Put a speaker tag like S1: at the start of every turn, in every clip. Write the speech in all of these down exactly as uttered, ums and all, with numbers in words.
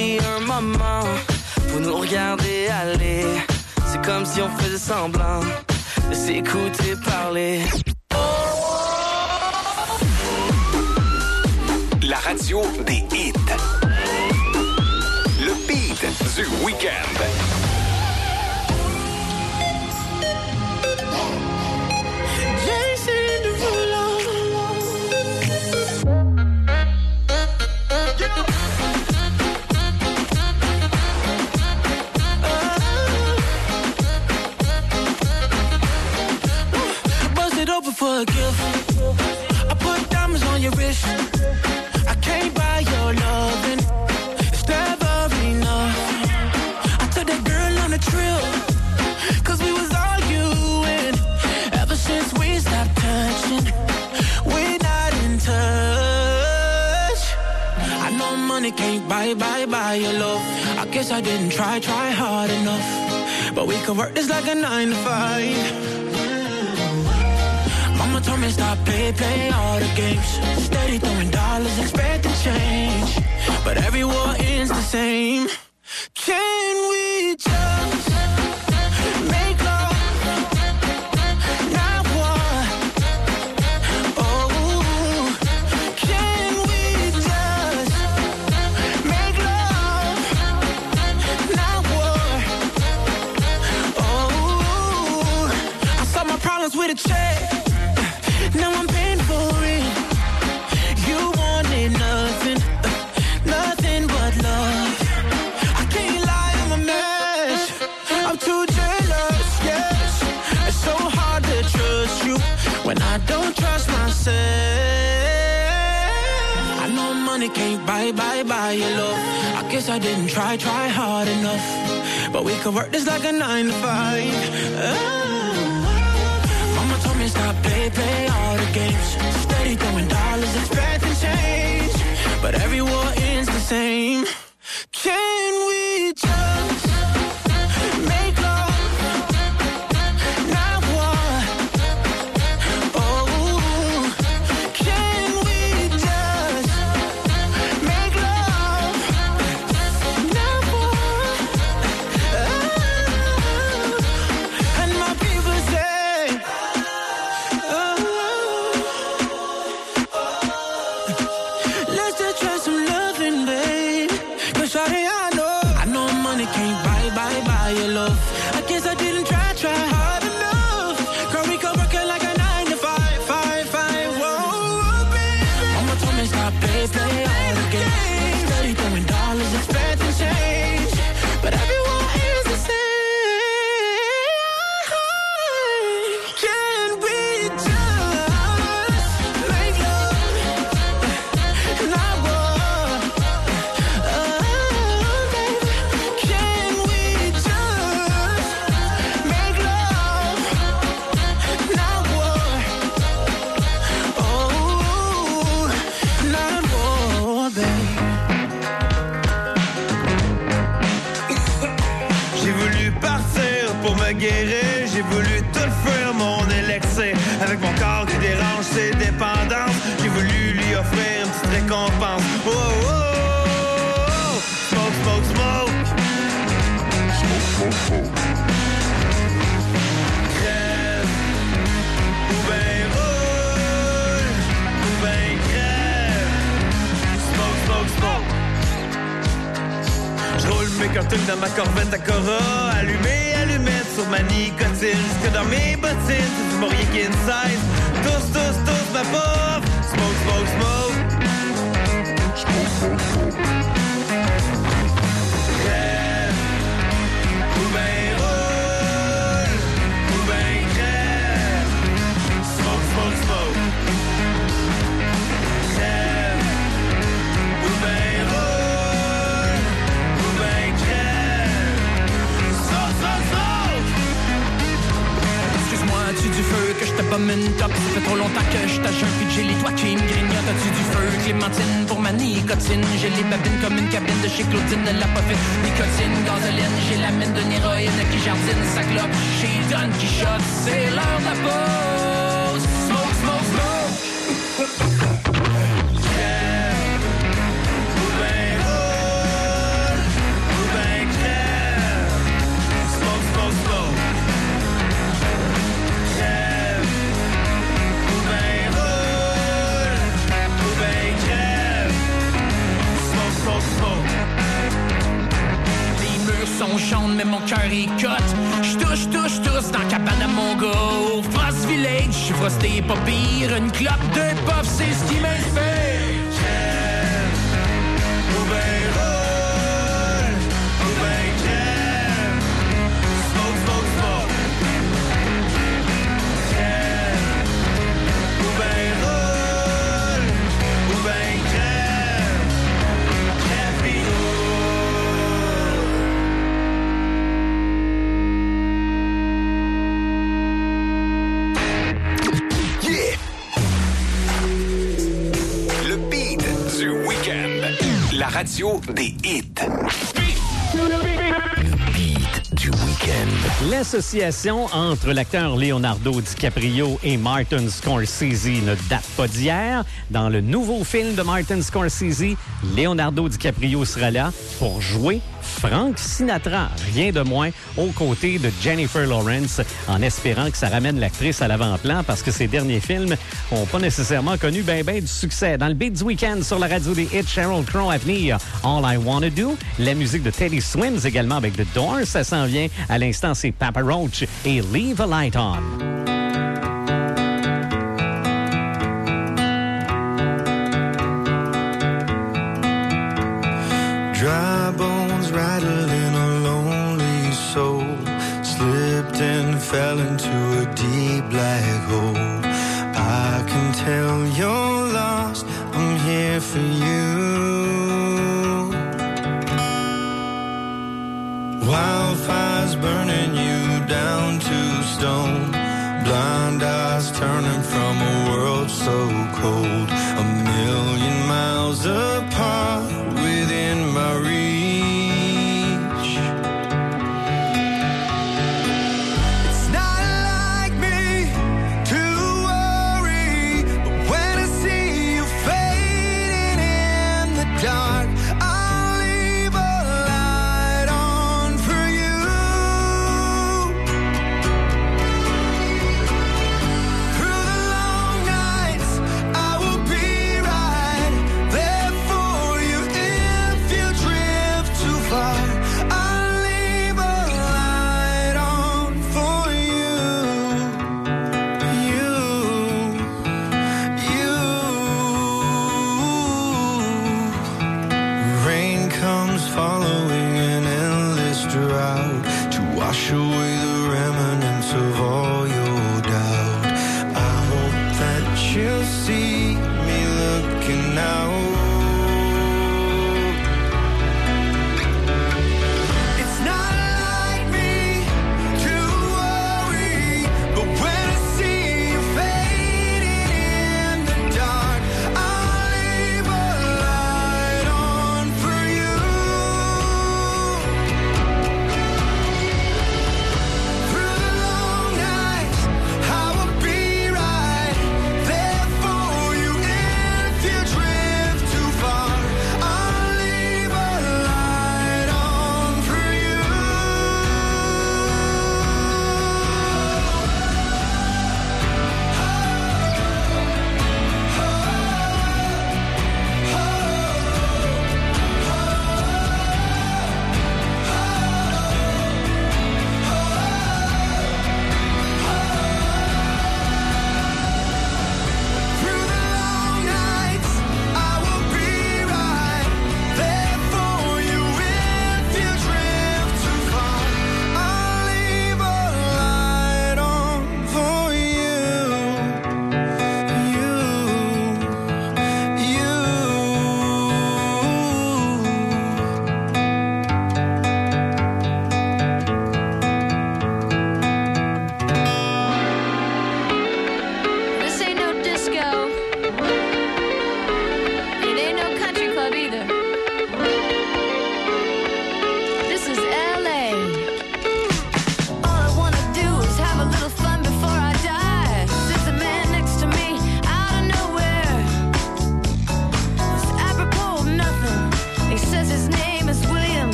S1: pris un moment pour nous regarder aller. C'est comme si on faisait semblant de s'écouter parler.
S2: La radio des hits. Le beat du week-end.
S1: For a gift, I put diamonds on your wrist. I can't buy your loving, it's never enough. I took that girl on a trip, cause we was arguing. Ever since we stopped touching, we're not in touch. I know money can't buy, buy, buy your love. I guess I didn't try, try hard enough. But we could work this like a nine to five. Mama told me stop, play, play all the games. Steady throwing dollars, expecting change. But every war ends the same. Can we just make love, not war? Oh, can we just make love, not war? Oh, I solve my problems with a check. Now I'm paying for it. You wanted nothing, nothing but love. I can't lie, I'm a mess. I'm too jealous, yes. It's so hard to trust you when I don't trust myself. I know money can't buy, buy, buy your love. I guess I didn't try, try hard enough. But we could work this like a nine to five. Oh. Told me stop, play, play all the games. Steady throwing dollars, expecting change. But every war ends the same. Can we just make love, not war? Oh, can we just make love, not war? Oh, and my people say
S3: guérir, j'ai voulu tout faire mon élixir. Avec mon corps qui dérange ses dépendances, j'ai voulu lui offrir une petite récompense. Oh, oh, oh, oh. Smoke, smoke, smoke. Smoke, smoke, smoke. Crève, ou ben roule, ou ben crève. Smoke, smoke, smoke. J'roule mes cartouches dans ma Corvette à Cora, allumé, allumette sur ma nicotine, jusque dans mes bottines, c'est du Maurier King size. Tous, tous, tous ma pauvre. Smoke, smoke, smoke. Smoke, smoke, smoke. Crève, ou ben roule, ou ben crève. Smoke, smoke, smoke. Crève, ou ben roule, ou ben crève. Smoke, smoke, smoke.
S1: Excuse-moi, as-tu du feu que je te pomme une top? Ça fait trop longtemps que je t'ajoute puis que j'ai les toits qui me grignotent. As-tu du feu, clémentine pour ma nicotine? J'ai les babines comme une cabine de chez Claudine, la poffine. Nicotine, gasoline, j'ai la mine d'une héroïne qui jardine sa clope chez Don Quichotte. C'est l'heure de la pause. Smoke, smoke, smoke.
S3: Crève, ou ben roule,
S4: son jaune, mais mon cœur est cote. J'touche, touche, tous dans cabane à mon gars. Frost Village, j'suis frosté, pas pire. Une clope, deux puffs, c'est ce qui m'inspire.
S3: Ou ben roule, ou ben jam. Smoke, smoke, smoke. Jam. Ou ben roule, ou ben jam. Capito.
S2: Yeah! Le beat du week-end. La radio des hits. Le beat du week-end.
S5: L'association entre l'acteur Leonardo DiCaprio et Martin Scorsese ne date pas d'hier. Dans le nouveau film de Martin Scorsese, Leonardo DiCaprio sera là pour jouer Frank Sinatra, rien de moins, aux côtés de Jennifer Lawrence, en espérant que ça ramène l'actrice à l'avant-plan parce que ses derniers films n'ont pas nécessairement connu ben ben du succès. Dans le beat du week-end sur la radio des hits, Sheryl Crow à venir, All I Wanna Do, la musique de Teddy Swims également avec The Doors, ça s'en vient. À l'instant, c'est Papa Roach et Leave a Light On.
S3: Dry bones rattling a lonely soul, slipped and fell into a deep black hole. I can tell you're lost, I'm here for you. Wildfires burning you down to stone, blind eyes turning from a world so cold, a million miles apart within my reach. It's not like me to worry, but when I see you fading in the dark, I'll leave a light on for you.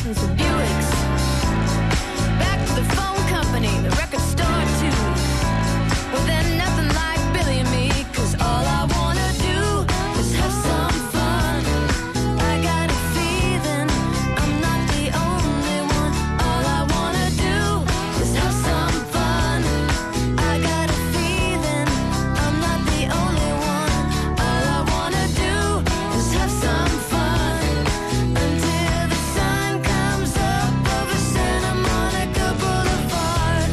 S6: Lexus or Buicks. Back to the phone company, the record store too. Well, then nothing like Billy and me, 'cause all I wanna do is have some fun. I got a feeling I'm not the only one. All I wanna do is have some fun. I got a feeling I'm not the only one. All I wanna do is have some fun until the sun comes up over Santa Monica Boulevard.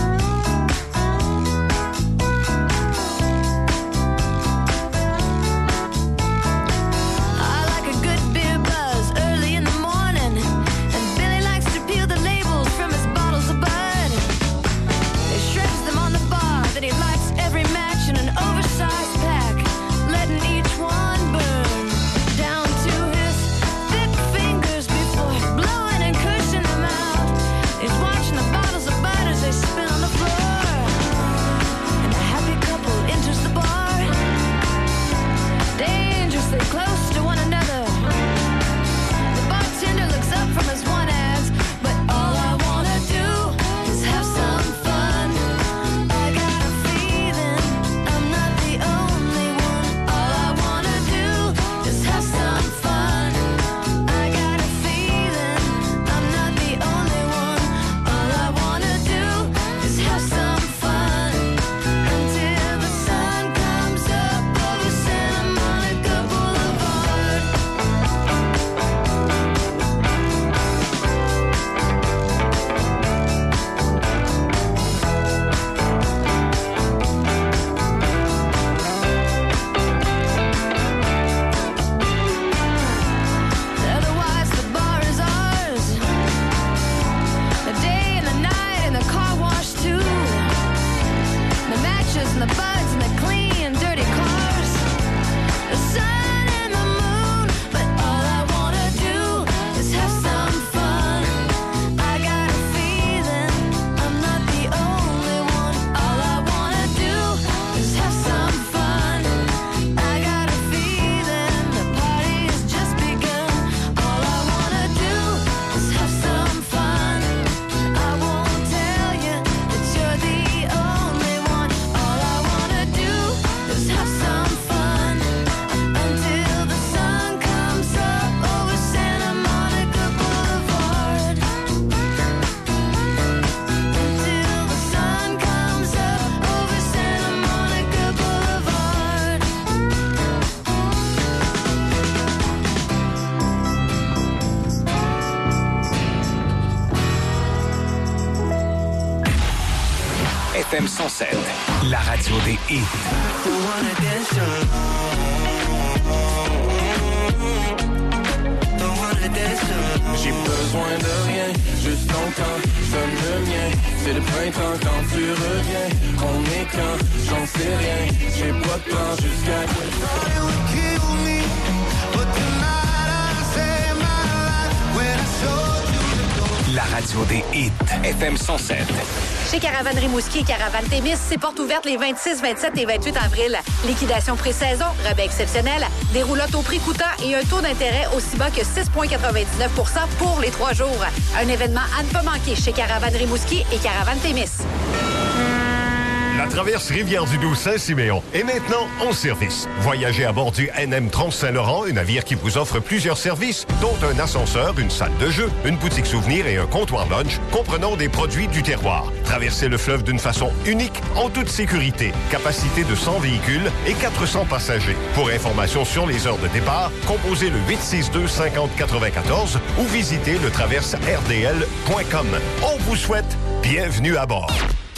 S6: I like a good beer buzz early in the morning, and Billy likes to peel the labels from his bottles of Bud. He shreds them on the bar, then he lights every match in an oversized pack, letting each one burn down to his thick fingers before blowing and cushing them out. He's watching the bottles of Bud as they spin on the floor, and a happy couple enters the bar, dangerously close to one another. The bartender looks up from his one ads, but all I wanna do is have some fun. I got a feeling I'm not the only one. All I wanna do is have some fun. I got a feeling I'm not the only one. All I wanna do is have some fun until the sun comes up over Santa Monica Boulevard. Otherwise, the bar is ours. The day and the night and the car wash too. The matches and the buds and the clean, dirty cars. The sun and the moon, but all I wanna do is have some fun. I got a feeling I'm not the only one. All I wanna do is have some fun. I got a feeling the party has just begun. All I wanna do is have some fun. I won't tell you that you're the only one. All I wanna do is have some fun until the sun comes up over Santa Monica Boulevard. Until the sun comes up over Santa Monica Boulevard.
S2: F M cent sept, la radio des hits.
S7: J'ai besoin de rien, juste ton temps, je donne le mien. C'est le printemps quand tu reviens. On est quand, j'en sais rien. J'ai pas de plan jusqu'à
S2: La radio des hits. F M cent sept.
S8: Chez Caravane Rimouski et Caravane Témis, c'est portes ouvertes les vingt-six, vingt-sept et vingt-huit avril. Liquidation pré-saison, rabais exceptionnel, des roulottes au prix coûtant et un taux d'intérêt aussi bas que six virgule quatre-vingt-dix-neuf pour cent pour les trois jours. Un événement à ne pas manquer chez Caravane Rimouski et Caravane Témis.
S9: La traverse Rivière-du-Loup Saint-Siméon est maintenant en service. Voyagez à bord du N M Trans-Saint-Laurent, un navire qui vous offre plusieurs services, dont un ascenseur, une salle de jeu, une boutique souvenir et un comptoir lunch comprenant des produits du terroir. Traversez le fleuve d'une façon unique, en toute sécurité. Capacité de cent véhicules et quatre cents passagers. Pour information sur les heures de départ, composez le huit six deux, cinq zéro neuf quatre ou visitez le traverse r d l point com. On vous souhaite bienvenue à bord.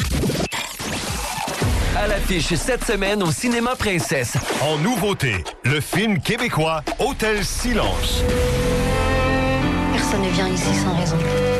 S10: À l'affiche cette semaine au Cinéma Princesse.
S9: En nouveauté, le film québécois Hôtel Silence.
S11: Personne ne vient ici sans raison.